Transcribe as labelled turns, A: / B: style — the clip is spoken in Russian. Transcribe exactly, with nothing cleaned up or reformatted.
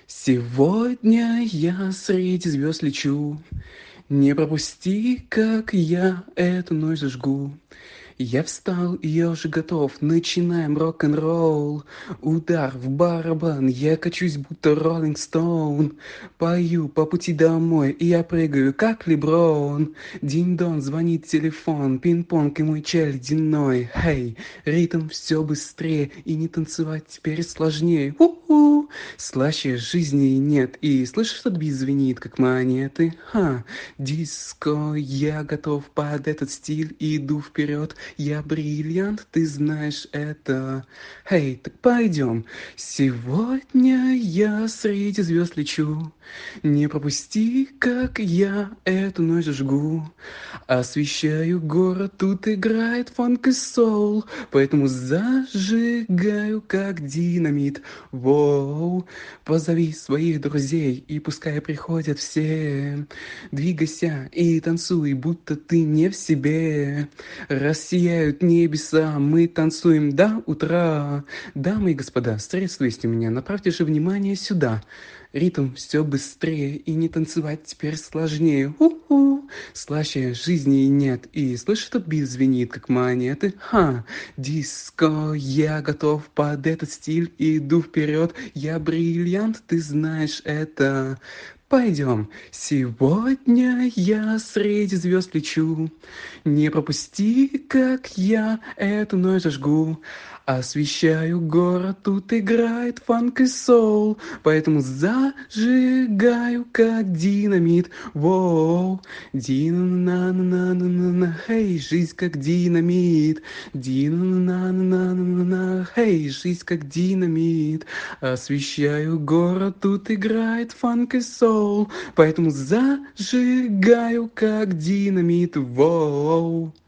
A: Сегодня я среди звезд лечу, не пропусти, как я эту ночь зажгу. Я встал, и я уже готов, начинаем рок-н-ролл. Удар в барабан, я качусь, будто Роллинг Стоун. Пою по пути домой, и я прыгаю, как Леброн. Динь-дон, звонит телефон, пинг-понг и мой чай ледяной. Хей, ритм все быстрее, и не танцевать теперь сложнее. У-у, слаще жизни нет, и слышишь, этот бит звенит, как монеты? Ха, диско, я готов под этот стиль, иду вперед. Я бриллиант, ты знаешь это. Эй, так пойдем. Сегодня я среди звезд лечу. Не пропусти, как я эту ночь жгу. Освещаю город, тут играет фанк и соул. Поэтому зажигаю, как динамит. Воу, позови своих друзей, и пускай приходят все. Двигайся и танцуй, будто ты не в себе. Рассияют небеса, мы танцуем до утра. Дамы и господа, приветствуйте меня, направьте же внимание сюда. Ритм все быстрее, и не танцевать теперь сложнее. У-у, слаще жизни нет, и слышишь, этот бит звенит, как монеты? Ха, диско, я готов под этот стиль, иду вперед. Я бриллиант, ты знаешь это. Пойдем, сегодня я среди звезд лечу. Не пропусти, как я эту ночь зажгу. Освещаю город, тут играет фанк и соул. Поэтому зажигаю, как динамит. Воу, дина-на-на-на-на-на, хей, жизнь как динамит. Дина-на-на-на-на-на, хей, жизнь как динамит. Освещаю город, тут играет фанк и соул. Поэтому зажигаю, как динамит. Воу.